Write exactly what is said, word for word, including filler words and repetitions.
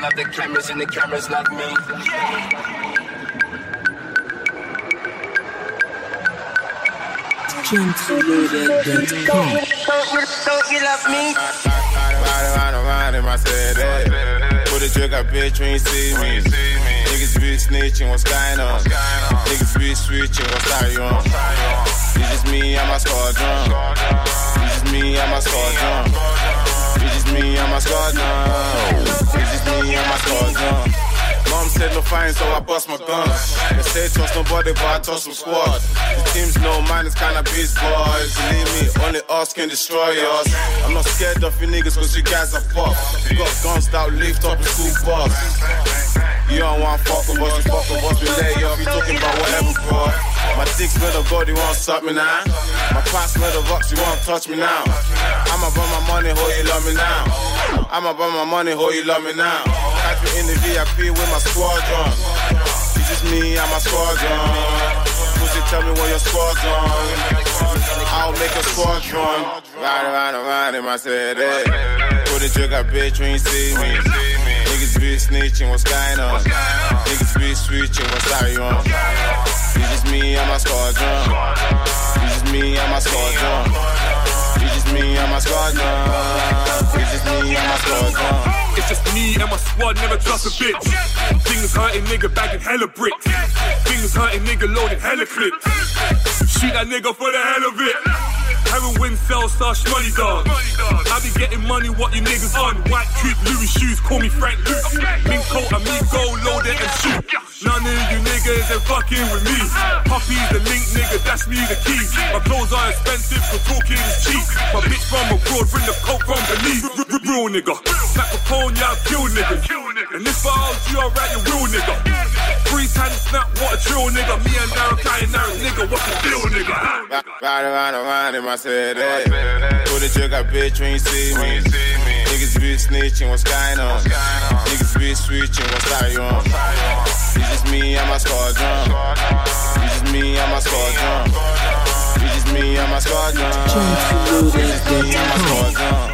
love the cameras and the cameras love me. Gentleloaded dot com. Don't you love me? Riding around around in my city. Put a drink up, bitch, when you see me. Niggas be snitching, what's going on? Niggas be switching, what's going on? It's just me, I'm a squadron. It's just me, I'm a squadron. It's just me, I'm a squadron. It's just me, I'm a squadron. Mom said no fine, so I bust my guns. They say trust nobody, but I trust some squad. The teams know mine is kinda beast boys. Believe me, only us can destroy us. I'm not scared of you niggas, cause you guys are pop. You got guns that leave top of school bus. You don't want fuck with us, you fuck with us, we lay off. You talking about whatever, bro. My dick smell of God, you want suck me now. My pants smell of rocks, you want touch me now. I'ma burn my money, ho, you love me now. I'ma burn my money, ho, you love me now. Catch me in the V I P with my squadron. It's just me and my squadron. Pussy, tell me what your squadron. I'll make a squadron. Ride around around in my city. Put a drink up, bitch, when you see me. Niggas be snitching, what's going on? Niggas be switching, what's going on? It's just me and my squadron. It's just me and my squadron. It's just me and my squadron. It's just me and my squadron. It's just me and my squad, never trust a bitch. Things hurting, nigga bagging hella bricks. Things hurting, nigga loading hella clips. Shoot that nigga for the hell of it. Heroin cells, star shmoney dog. I be getting money, what you niggas on? White coupe, Louis shoes, call me Frank Luke. Mink coat, amigo, load it and shoot. None of you niggas ain't fucking with me. Puppy's the link, nigga, that's me the key. My clothes are expensive, cause talking is cheap. My bitch from abroad, bring the coke from Belize. Real nigga, like Capone, yeah, I kill niggas. And if I was you, I'll write your real nigga. Freeze hand snap, what a drill nigga. Me and Darren Kai and Darren nigga, what's the deal nigga? Ride around around in my city. Put a drink up, bitch, when you see me. Niggas be snitching, what's going on? Niggas be switching, what's going on? It's just me and my squadron. It's just me and my squadron. It's just me and my squadron. It's just me and my squadron.